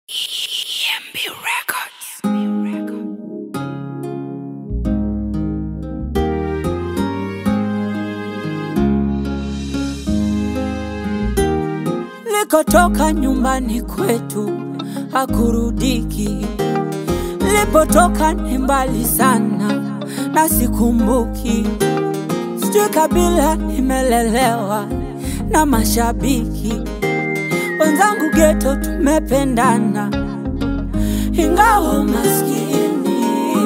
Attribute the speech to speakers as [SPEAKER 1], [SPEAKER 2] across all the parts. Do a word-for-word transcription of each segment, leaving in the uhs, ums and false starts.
[SPEAKER 1] E M B Records. Likotoka nyumbani kwetu hakurudiki, lipotoka ni mbali sana na sikumbuki. Sijui kabila nimelelewa na mashabiki wenzangu, ghetto tumependana ingawa maskini.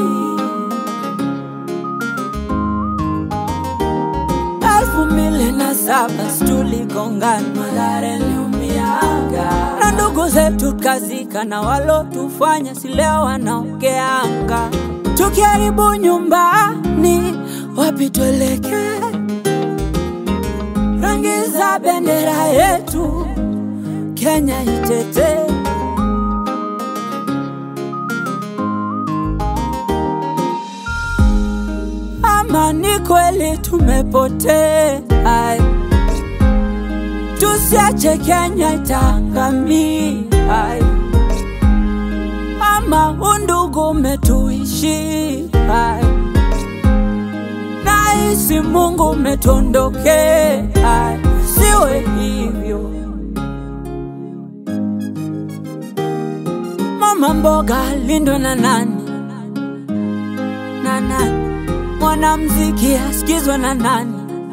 [SPEAKER 1] Elfu mbili na saba tuligongana, Dare liumianga na ndugu zetu kazika, na walo tufanya si leo wanaogeanga. Tukiharibu nyumbani wapi tuelekee? Rangi za bendera yetu Kenya itete. Ama ni kweli tumepotea, tusiache Kenya itangamia. Ama undugu umetuishi, naisi Mungu umetuondokea. Siwe hivyo, mama mboga lindwa na nani? Na nani? Mwanamuziki asikizwe na nani?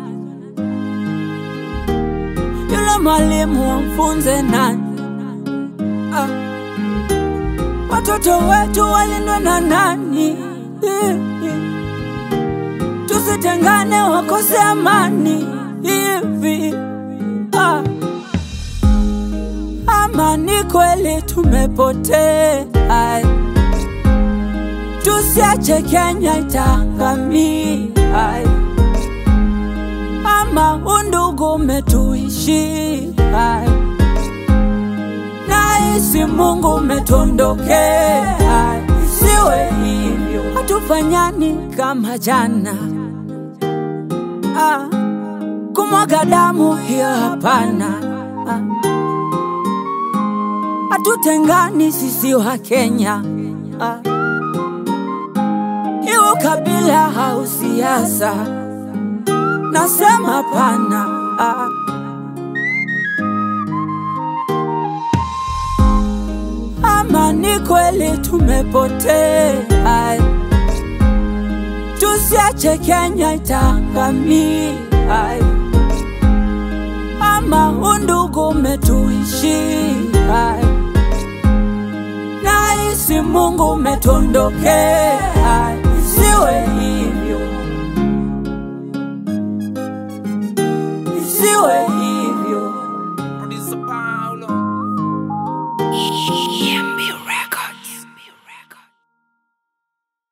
[SPEAKER 1] Yule mwalimu wamfunze nani? Ah. Watoto wetu walindwa na nani? Tusitengane wakose amani hivi. Ah. Ama ni kweli tumepotea, tusiache Kenya itangamia. Ama undugu umetuishi, naisi Mungu umetuondokea. Siwe hivyo, hatufanyani kama jana. Ah, kumwaga damu hiyo hapana. Ah, hatutengani sisi wa Kenya. Ah, iwe kabila au siasa, nasema hapana. Ah, ama ni kweli tumepotea, tusiache Kenya itangamia. Ama undugu umetuishi, naisi Mungu umetuondokea. Siwe hivyo, siwe hivyo.
[SPEAKER 2] Producer Paulo.